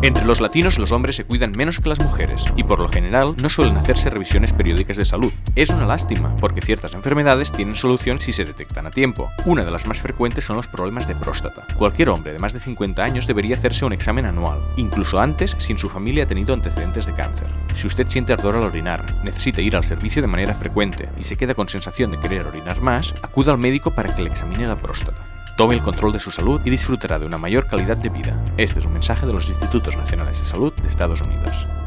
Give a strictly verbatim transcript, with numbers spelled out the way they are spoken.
Entre los latinos los hombres se cuidan menos que las mujeres y por lo general no suelen hacerse revisiones periódicas de salud. Es una lástima porque ciertas enfermedades tienen solución si se detectan a tiempo. Una de las más frecuentes son los problemas de próstata. Cualquier hombre de más de cincuenta años debería hacerse un examen anual, incluso antes si en su familia ha tenido antecedentes de cáncer. Si usted siente ardor al orinar, necesita ir al servicio de manera frecuente y se queda con sensación de querer orinar más, acuda al médico para que le examine la próstata. Tome el control de su salud y disfrutará de una mayor calidad de vida. Este es un mensaje de los Institutos Nacionales de Salud de Estados Unidos.